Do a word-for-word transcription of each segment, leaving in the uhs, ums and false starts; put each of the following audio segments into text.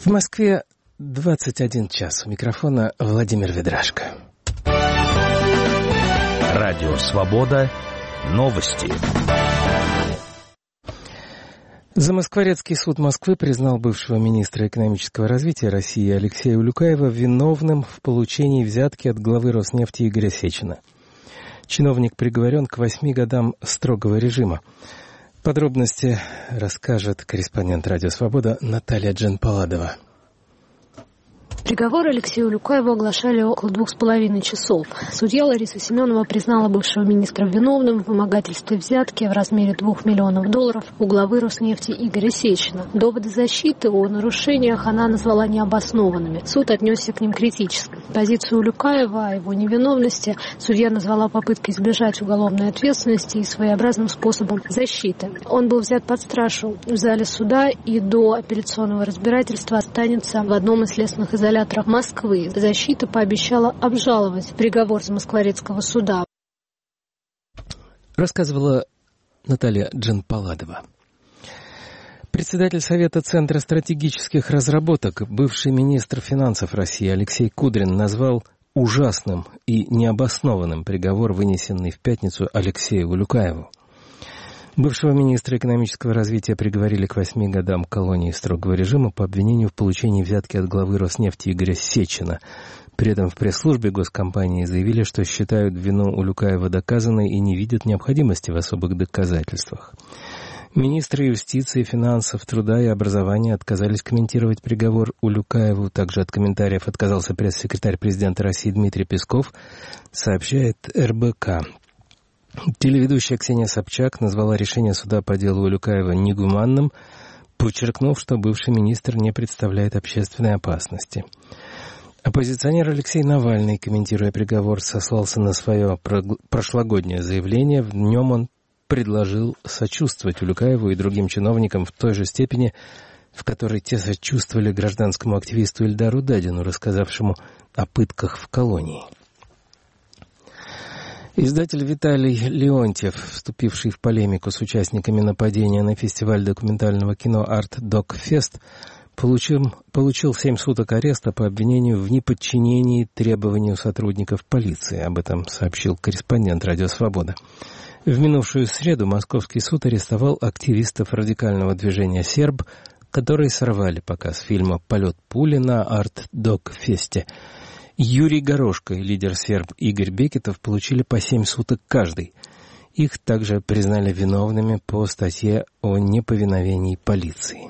В Москве двадцать один час. У микрофона Владимир Ведрашко. Радио «Свобода». Новости. Замоскворецкий суд Москвы признал бывшего министра экономического развития России Алексея Улюкаева виновным в получении взятки от главы Роснефти Игоря Сечина. Чиновник приговорен к восьми годам строгого режима. Подробности расскажет корреспондент «Радио Свобода» Наталья Джанпаладова. Приговор Алексею Улюкаеву оглашали около двух с половиной часов. Судья Лариса Семенова признала бывшего министра виновным в вымогательстве взятки в размере двух миллионов долларов у главы Роснефти Игоря Сечина. Доводы защиты о нарушениях она назвала необоснованными. Суд отнесся к ним критически. Позицию Улюкаева о его невиновности судья назвала попыткой избежать уголовной ответственности и своеобразным способом защиты. Он был взят под стражу в зале суда и до апелляционного разбирательства останется в одном из следственных изоляторов Москвы. Защита пообещала обжаловать приговор Замоскворецкого суда. Рассказывала Наталья Джанпаладова. Председатель Совета Центра стратегических разработок, бывший министр финансов России Алексей Кудрин назвал ужасным и необоснованным приговор, вынесенный в пятницу Алексею Улюкаеву. Бывшего министра экономического развития приговорили к восьми годам колонии строгого режима по обвинению в получении взятки от главы Роснефти Игоря Сечина. При этом в пресс-службе госкомпании заявили, что считают вину Улюкаева доказанной и не видят необходимости в особых доказательствах. Министры юстиции, финансов, труда и образования отказались комментировать приговор Улюкаеву. Также от комментариев отказался пресс-секретарь президента России Дмитрий Песков, сообщает эр бэ ка. Телеведущая Ксения Собчак назвала решение суда по делу Улюкаева негуманным, подчеркнув, что бывший министр не представляет общественной опасности. Оппозиционер Алексей Навальный, комментируя приговор, сослался на свое прошлогоднее заявление. В нем он предложил сочувствовать Улюкаеву и другим чиновникам в той же степени, в которой те сочувствовали гражданскому активисту Эльдару Дадину, рассказавшему о пытках в колонии. Издатель Виталий Леонтьев, вступивший в полемику с участниками нападения на фестиваль документального кино «Арт Док Фест», получил, получил семь суток ареста по обвинению в неподчинении требованию сотрудников полиции. Об этом сообщил корреспондент «Радио Свобода». В минувшую среду московский суд арестовал активистов радикального движения «Серб», которые сорвали показ фильма «Полет пули» на «Арт Док Фесте». Юрий Горошко и лидер серб Игорь Бекетов получили по семь суток каждый. Их также признали виновными по статье о неповиновении полиции.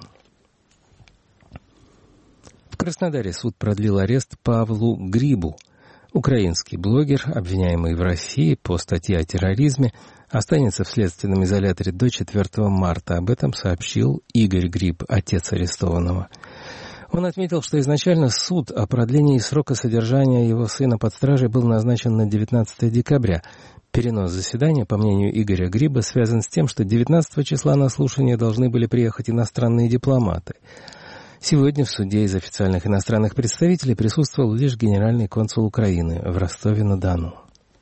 В Краснодаре суд продлил арест Павлу Грибу. Украинский блогер, обвиняемый в России по статье о терроризме, останется в следственном изоляторе до четвёртого марта. Об этом сообщил Игорь Гриб, отец арестованного. Он отметил, что изначально суд о продлении срока содержания его сына под стражей был назначен на девятнадцатое декабря. Перенос заседания, по мнению Игоря Гриба, связан с тем, что девятнадцатого числа на слушание должны были приехать иностранные дипломаты. Сегодня в суде из официальных иностранных представителей присутствовал лишь генеральный консул Украины в Ростове-на-Дону.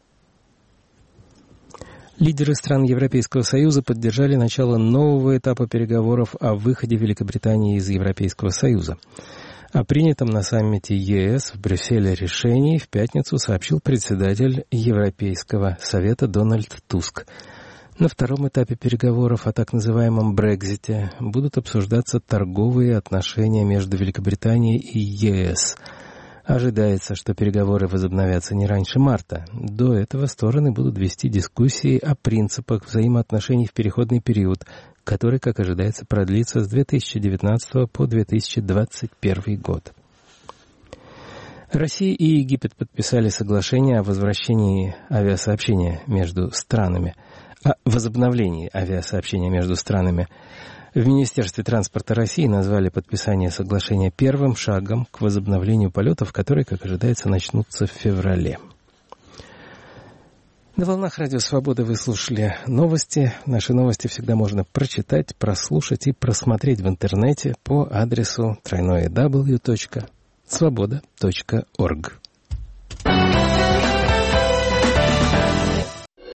Лидеры стран Европейского Союза поддержали начало нового этапа переговоров о выходе Великобритании из Европейского Союза. О принятом на саммите е эс в Брюсселе решении в пятницу сообщил председатель Европейского Совета Дональд Туск. На втором этапе переговоров о так называемом Брекзите будут обсуждаться торговые отношения между Великобританией и е эс. Ожидается, что переговоры возобновятся не раньше марта. До этого стороны будут вести дискуссии о принципах взаимоотношений в переходный период, который, как ожидается, продлится с две тысячи девятнадцатого по две тысячи двадцать первый год. Россия и Египет подписали соглашение о возвращении авиасообщения между странами, о возобновлении авиасообщения между странами. В Министерстве транспорта России назвали подписание соглашения первым шагом к возобновлению полетов, которые, как ожидается, начнутся в феврале. На волнах Радио Свобода вы слушали новости. Наши новости всегда можно прочитать, прослушать и просмотреть в интернете по адресу дабл ю дабл ю дабл ю точка свобода точка орг.